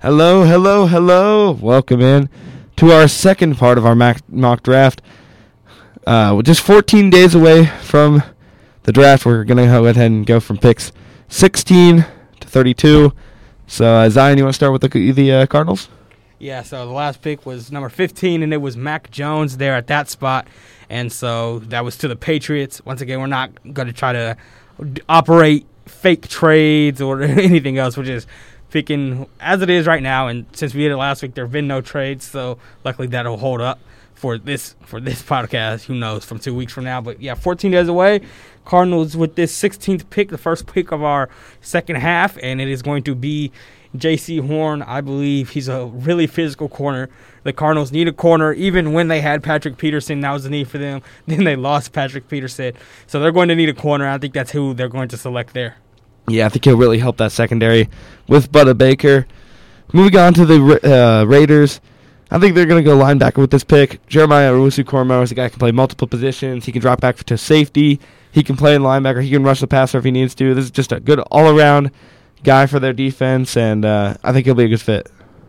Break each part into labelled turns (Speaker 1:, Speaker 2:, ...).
Speaker 1: Hello, hello, hello. Welcome in to our second part of our mock draft. We're just 14 days away from the draft. We're going to go ahead and go from picks 16 to 32. So, Zion, you want to start with the Cardinals?
Speaker 2: Yeah, so the last pick was number 15, and it was Mac Jones there at that spot. And so that was to the Patriots. Once again, we're not going to try to operate fake trades or anything else. We're just picking as it is right now. And since we did it last week, there have been no trades. So luckily that'll hold up for this podcast. Who knows, from 2 weeks from now. But, yeah, 14 days away. Cardinals with this 16th pick, the first pick of our second half. And it is going to be J.C. Horn. I believe he's a really physical corner. The Cardinals need a corner. Even when they had Patrick Peterson, that was a need for them. Then they lost Patrick Peterson. So they're going to need a corner. I think that's who they're going to select there.
Speaker 1: Yeah, I think he'll really help that secondary with Budda Baker. Moving on to the Raiders, I think they're going to go linebacker with this pick. Jeremiah Owusu-Koramoah is a guy who can play multiple positions. He can drop back to safety. He can play in linebacker. He can rush the passer if he needs to. This is just a good all-around guy for their defense, and I think he'll be a good fit.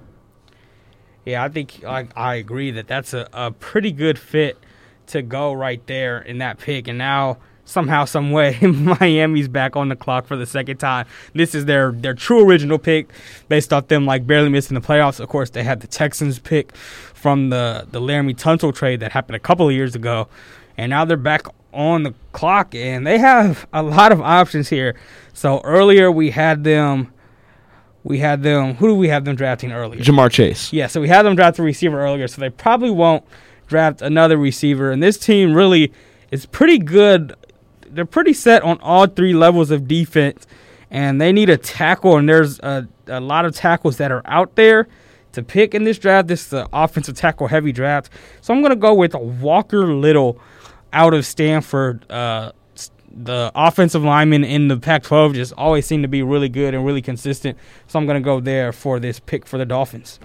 Speaker 2: Yeah, I think I agree that that's a pretty good fit to go right there in that pick. And now, somehow, some way, Miami's back on the clock for the second time. This is their true original pick based off them barely missing the playoffs. Of course, they had the Texans pick from the Laramie Tunsil trade that happened a couple of years ago. And now they're back on the clock, and they have a lot of options here. So earlier we had them. Who do we have them drafting earlier?
Speaker 1: Ja'Marr Chase.
Speaker 2: Yeah, so we had them draft a receiver earlier, so they probably won't draft another receiver. And this team really is pretty good. They're pretty set on all three levels of defense, and they need a tackle, and there's a lot of tackles that are out there to pick in this draft. This is an offensive tackle-heavy draft. So I'm going to go with Walker Little out of Stanford. The offensive linemen in the Pac-12 just always seem to be really good and really consistent. So I'm going to go there for this pick for the Dolphins.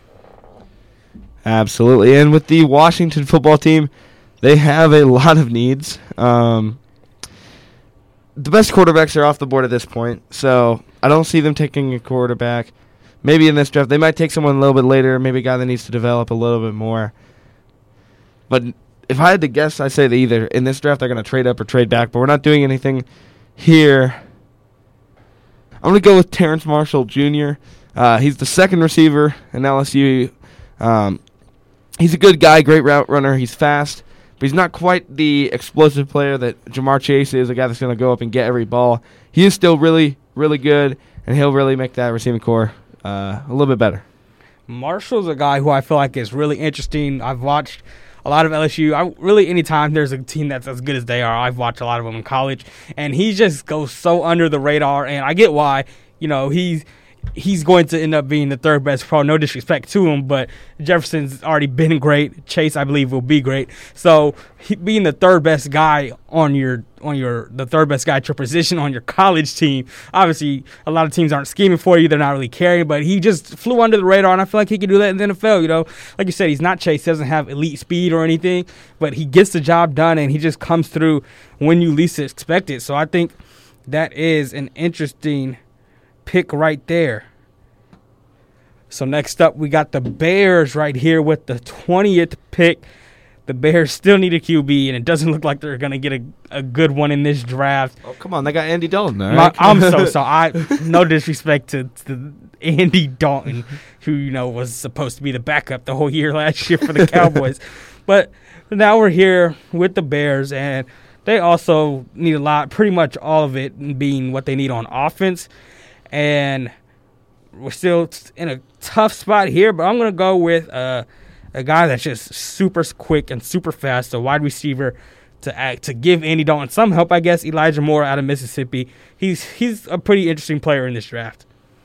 Speaker 1: Absolutely. And with the Washington football team, they have a lot of needs. The best quarterbacks are off the board at this point, so I don't see them taking a quarterback. Maybe in this draft, they might take someone a little bit later, maybe a guy that needs to develop a little bit more. But if I had to guess, I'd say that either in this draft they're going to trade up or trade back, but we're not doing anything here. I'm going to go with Terrence Marshall Jr. He's the second receiver in LSU. He's a good guy, great route runner. He's fast, but he's not quite the explosive player that Ja'Marr Chase is, a guy that's going to go up and get every ball. He is still really, really good, and he'll really make that receiving core a little bit better.
Speaker 2: Marshall's a guy who I feel like is really interesting. I've watched a lot of LSU. Anytime there's a team that's as good as they are, I've watched a lot of them in college, and he just goes so under the radar, and I get why. He's going to end up being the third best pro. No disrespect to him, but Jefferson's already been great. Chase, I believe, will be great. So being the third best guy the third best guy at your position on your college team, obviously a lot of teams aren't scheming for you. They're not really caring, but he just flew under the radar, and I feel like he can do that in the NFL. Like you said, he's not Chase. He doesn't have elite speed or anything, but he gets the job done, and he just comes through when you least expect it. So I think that is an interesting pick right there. So next up, we got the Bears right here with the 20th pick. The Bears still need a QB, and it doesn't look like they're going to get a good one in this draft.
Speaker 1: Oh, come on. They got Andy Dalton. All right?
Speaker 2: I'm so sorry. No disrespect to Andy Dalton, who, was supposed to be the backup the whole year last year for the Cowboys. But now we're here with the Bears, and they also need a lot, pretty much all of it being what they need on offense. And we're still in a tough spot here, but I'm going to go with a guy that's just super quick and super fast, a wide receiver to give Andy Dalton some help, I guess. Elijah Moore out of Mississippi. He's a pretty interesting player in this draft.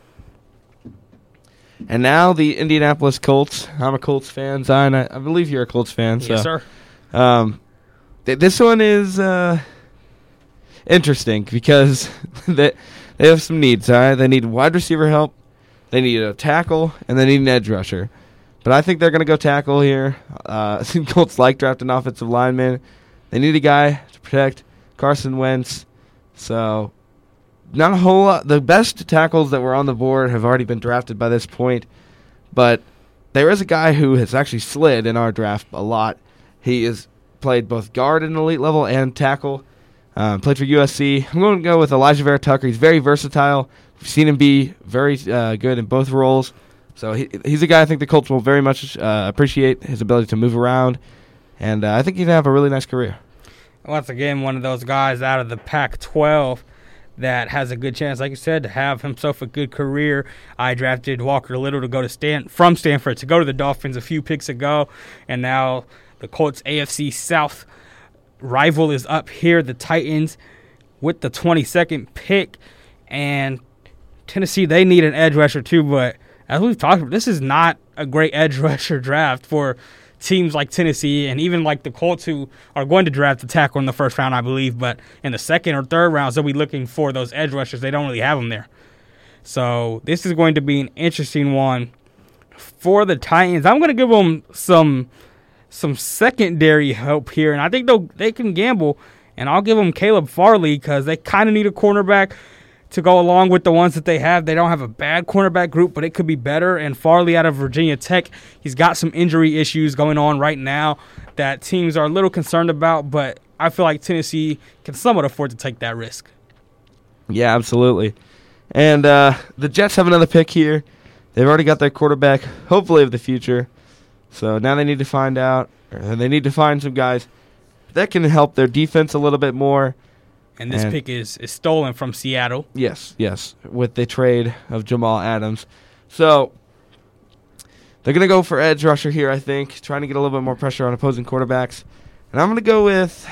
Speaker 1: And now the Indianapolis Colts. I'm a Colts fan. Zion, I believe you're a Colts fan.
Speaker 2: Yes,
Speaker 1: so,
Speaker 2: sir.
Speaker 1: This one is interesting because they have some needs. All right? They need wide receiver help. They need a tackle, and they need an edge rusher. But I think they're going to go tackle here. Colts like drafting offensive linemen. They need a guy to protect Carson Wentz. So not a whole lot. The best tackles that were on the board have already been drafted by this point, but there is a guy who has actually slid in our draft a lot. He has played both guard at an elite level and tackle. Played for USC. I'm going to go with Elijah Vera Tucker. He's very versatile. We've seen him be very good in both roles. So he's a guy I think the Colts will very much appreciate, his ability to move around. And I think he's going to have a really nice career.
Speaker 2: Once again, one of those guys out of the Pac-12 that has a good chance, like you said, to have himself a good career. I drafted Walker Little to go to from Stanford to go to the Dolphins a few picks ago, and now the Colts AFC South rival is up here, the Titans, with the 22nd pick, and Tennessee, they need an edge rusher too, but as we've talked about, this is not a great edge rusher draft for teams like Tennessee and even like the Colts, who are going to draft a tackle in the first round, I believe, but in the second or third rounds, they'll be looking for those edge rushers. They don't really have them there. So this is going to be an interesting one for the Titans. I'm going to give them some secondary help here, and I think they can gamble, and I'll give them Caleb Farley because they kind of need a cornerback to go along with the ones that they have. They don't have a bad cornerback group, but it could be better. And Farley out of Virginia Tech, he's got some injury issues going on right now that teams are a little concerned about, but I feel like Tennessee can somewhat afford to take that risk.
Speaker 1: Yeah, absolutely. And the Jets have another pick here. They've already got their quarterback, hopefully of the future. So now they need to find out, or they need to find some guys that can help their defense a little bit more.
Speaker 2: And this pick is stolen from Seattle.
Speaker 1: Yes, with the trade of Jamal Adams. So they're going to go for edge rusher here, I think, trying to get a little bit more pressure on opposing quarterbacks. And I'm going to go with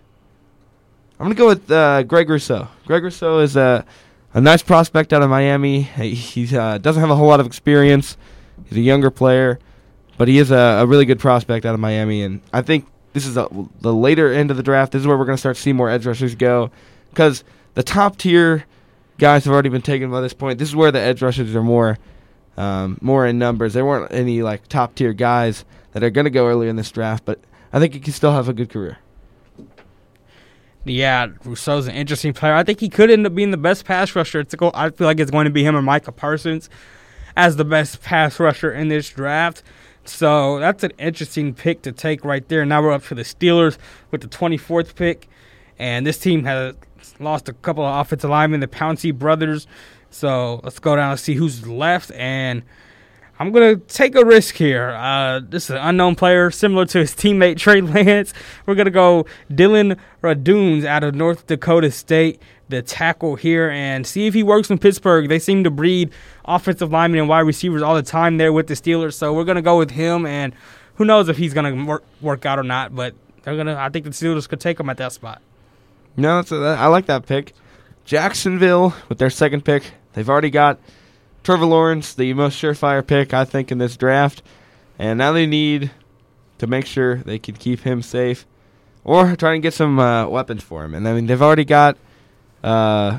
Speaker 1: Greg Rousseau. Greg Rousseau is a nice prospect out of Miami. He doesn't have a whole lot of experience. He's a younger player, but he is a really good prospect out of Miami. And I think this is the later end of the draft. This is where we're going to start to see more edge rushers go, because the top-tier guys have already been taken by this point. This is where the edge rushers are more in numbers. There weren't any like top-tier guys that are going to go earlier in this draft, but I think he can still have a good career.
Speaker 2: Yeah, Rousseau's an interesting player. I think he could end up being the best pass rusher. I feel like it's going to be him or Micah Parsons as the best pass rusher in this draft. So that's an interesting pick to take right there. Now we're up to the Steelers with the 24th pick. And this team has lost a couple of offensive linemen, the Pouncey brothers. So let's go down and see who's left. And I'm going to take a risk here. This is an unknown player, similar to his teammate Trey Lance. We're going to go Dylan Raduns out of North Dakota State, the tackle here, and see if he works in Pittsburgh. They seem to breed offensive linemen and wide receivers all the time there with the Steelers. So we're going to go with him, and who knows if he's going to work out or not. But I think the Steelers could take him at that spot.
Speaker 1: No, I like that pick. Jacksonville with their second pick. They've already got Trevor Lawrence, the most surefire pick, I think, in this draft. And now they need to make sure they can keep him safe or try and get some weapons for him. And I mean, they've already got what's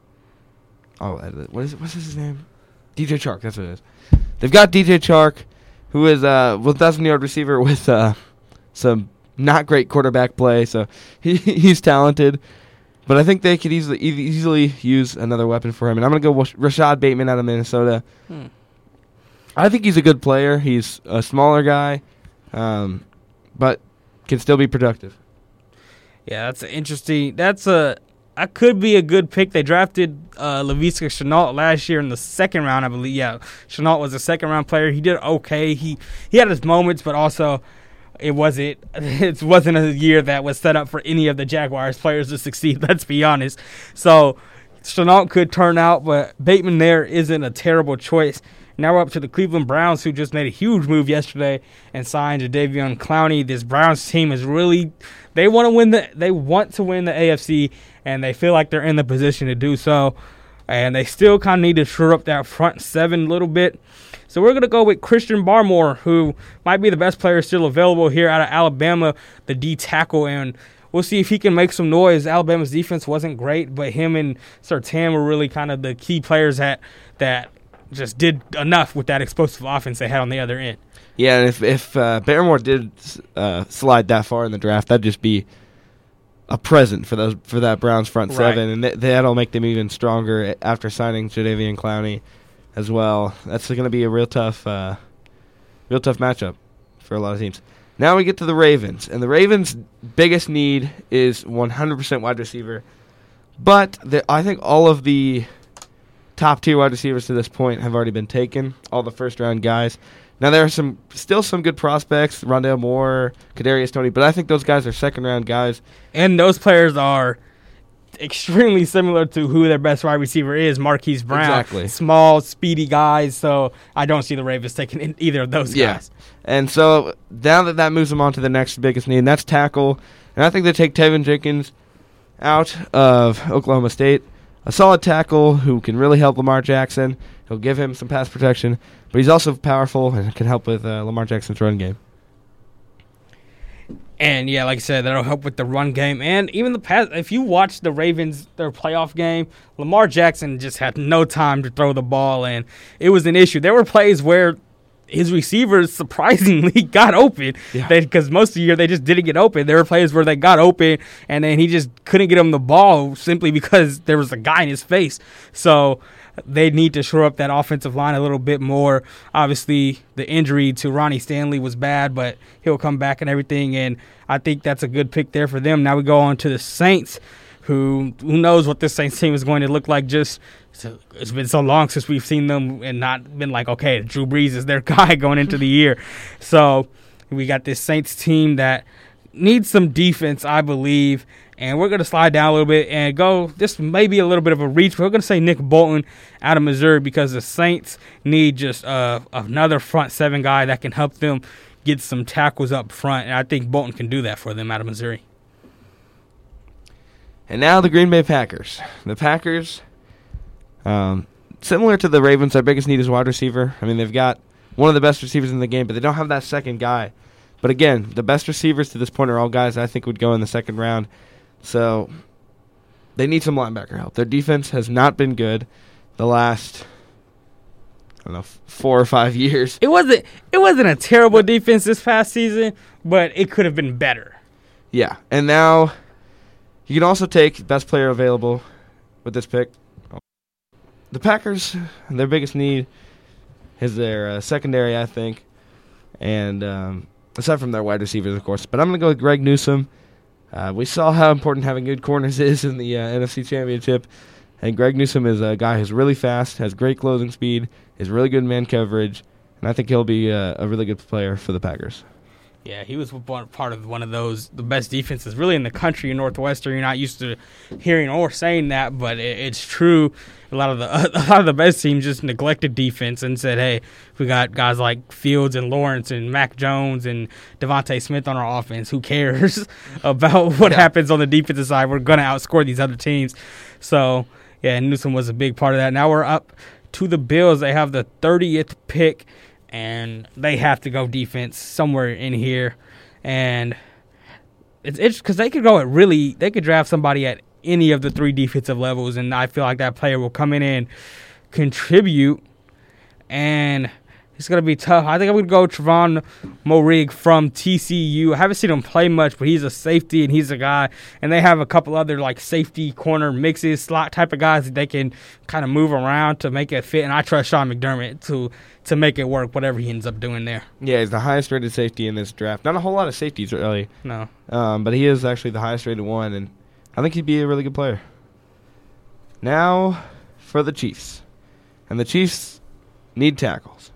Speaker 1: his name? DJ Chark, that's what it is. They've got DJ Chark, who is a 1,000-yard receiver with some not great quarterback play, so he's talented. But I think they could easily use another weapon for him. And I'm going to go Rashad Bateman out of Minnesota. I think he's a good player. He's a smaller guy, but can still be productive.
Speaker 2: Yeah, that's interesting. That could be a good pick. They drafted Laviska Shenault last year in the second round, I believe. Yeah, Shenault was a second-round player. He did okay. He had his moments, but also it wasn't a year that was set up for any of the Jaguars players to succeed, let's be honest. So Shenault could turn out, but Bateman there isn't a terrible choice. Now we're up to the Cleveland Browns, who just made a huge move yesterday and signed Jadeveon Clowney. This Browns team is really – they want to win the AFC, and they feel like they're in the position to do so. And they still kind of need to shore up that front seven a little bit. So we're going to go with Christian Barmore, who might be the best player still available here out of Alabama, the D tackle, and we'll see if he can make some noise. Alabama's defense wasn't great, but him and Surtain were really kind of the key players that just did enough with that explosive offense they had on the other end.
Speaker 1: Yeah, and if Barmore did slide that far in the draft, that'd just be a present for that Browns front
Speaker 2: Right.
Speaker 1: seven, and that'll make them even stronger after signing Jadeveon Clowney as well. That's going to be a real tough matchup for a lot of teams. Now we get to the Ravens, and the Ravens' biggest need is 100% wide receiver. But I think all of the top-tier wide receivers to this point have already been taken, all the first-round guys. Now, there are still some good prospects, Rondale Moore, Kadarius Toney, but I think those guys are second-round guys.
Speaker 2: And those players are extremely similar to who their best wide receiver is, Marquise Brown.
Speaker 1: Exactly.
Speaker 2: Small, speedy guys, so I don't see the Ravens taking either of those guys.
Speaker 1: And so now that moves them on to the next biggest need, and that's tackle. And I think they take Tevin Jenkins out of Oklahoma State. A solid tackle who can really help Lamar Jackson. He'll give him some pass protection, but he's also powerful and can help with Lamar Jackson's run game.
Speaker 2: And, yeah, like I said, that'll help with the run game. And even the pass. If you watch the Ravens, their playoff game, Lamar Jackson just had no time to throw the ball, and it was an issue. There were plays where his receivers surprisingly got open because most of the year they just didn't get open. There were plays where they got open, and then he just couldn't get him the ball simply because there was a guy in his face. So they need to shore up that offensive line a little bit more. Obviously, the injury to Ronnie Stanley was bad, but he'll come back and everything, and I think that's a good pick there for them. Now we go on to the Saints, who knows what this Saints team is going to look like. It's been so long since we've seen them and not been like, okay, Drew Brees is their guy going into the year. So we got this Saints team that needs some defense, I believe. And we're going to slide down a little bit and go, this may be a little bit of a reach, but we're going to say Nick Bolton out of Missouri because the Saints need just another front seven guy that can help them get some tackles up front. And I think Bolton can do that for them out of Missouri.
Speaker 1: And now the Green Bay Packers. The Packers, similar to the Ravens, their biggest need is wide receiver. I mean, they've got one of the best receivers in the game, but they don't have that second guy. But again, the best receivers to this point are all guys I think would go in the second round. So they need some linebacker help. Their defense has not been good the last, 4 or 5 years.
Speaker 2: It wasn't a terrible defense this past season, but it could have been better.
Speaker 1: Yeah, and now you can also take best player available with this pick. The Packers, their biggest need is their secondary, I think, and aside from their wide receivers, of course. But I'm going to go with Greg Newsome. We saw how important having good corners is in the NFC Championship, and Greg Newsome is a guy who's really fast, has great closing speed, is really good in man coverage, and I think he'll be a really good player for the Packers.
Speaker 2: Yeah, he was part of one of the best defenses really in the country in Northwestern. You're not used to hearing or saying that, but it's true. A lot of the best teams just neglected defense and said, "Hey, we got guys like Fields and Lawrence and Mac Jones and Devontae Smith on our offense. Who cares about what happens on the defensive side? We're going to outscore these other teams." So, yeah, Newsome was a big part of that. Now we're up to the Bills. They have the 30th pick. And they have to go defense somewhere in here. And it's because they could draft somebody at any of the 3 defensive levels. And I feel like that player will come in and contribute. And it's going to be tough. I think I'm going to go Trevon Moehrig from TCU. I haven't seen him play much, but he's a safety and he's a guy. And they have a couple other like safety corner mixes, slot type of guys that they can kind of move around to make it fit. And I trust Sean McDermott to make it work, whatever he ends up doing there.
Speaker 1: Yeah, he's the highest rated safety in this draft. Not a whole lot of safeties, really.
Speaker 2: No.
Speaker 1: But he is actually the highest rated one, and I think he'd be a really good player. Now for the Chiefs. And the Chiefs need tackles.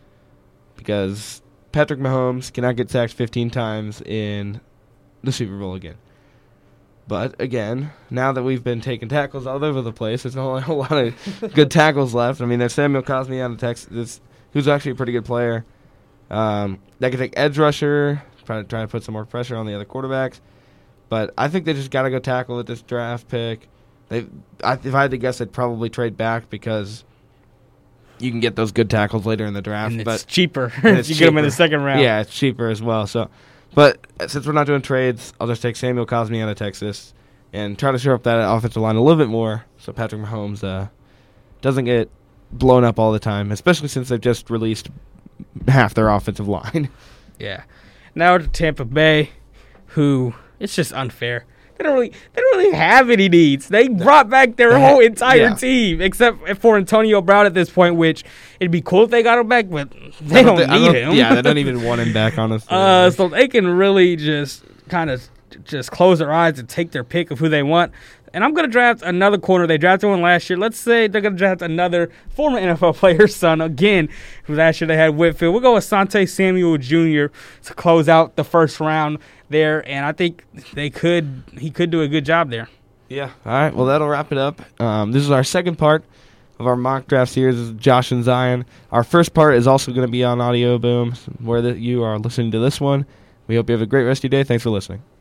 Speaker 1: Because Patrick Mahomes cannot get sacked 15 times in the Super Bowl again. But, again, now that we've been taking tackles all over the place, there's not a whole lot of good tackles left. I mean, there's Samuel Cosmi out of Texas, who's actually a pretty good player. They could take edge rusher, trying to put some more pressure on the other quarterbacks. But I think they just got to go tackle with this draft pick. If I had to guess, they'd probably trade back because you can get those good tackles later in the draft.
Speaker 2: And
Speaker 1: but
Speaker 2: it's cheaper if you get them in the second round.
Speaker 1: Yeah, it's cheaper as well. But since we're not doing trades, I'll just take Samuel Cosmi out of Texas and try to shore up that offensive line a little bit more so Patrick Mahomes doesn't get blown up all the time, especially since they've just released half their offensive line.
Speaker 2: Yeah. Now to Tampa Bay, who it's just unfair. don't really have any needs. They brought back their whole entire team except for Antonio Brown at this point, which it'd be cool if they got him back, but they don't need him.
Speaker 1: Yeah, they don't even want him back, honestly.
Speaker 2: So they can really just kind of just close their eyes and take their pick of who they want. And I'm going to draft another corner. They drafted one last year. Let's say they're going to draft another former NFL player's son again. Last year they had Whitfield. We'll go with Asante Samuel Jr. to close out the first round there. And I think he could do a good job there.
Speaker 1: Yeah. All right. Well, that'll wrap it up. This is our second part of our mock draft series. This is Josh and Zion. Our first part is also going to be on Audio Boom, where you are listening to this one. We hope you have a great rest of your day. Thanks for listening.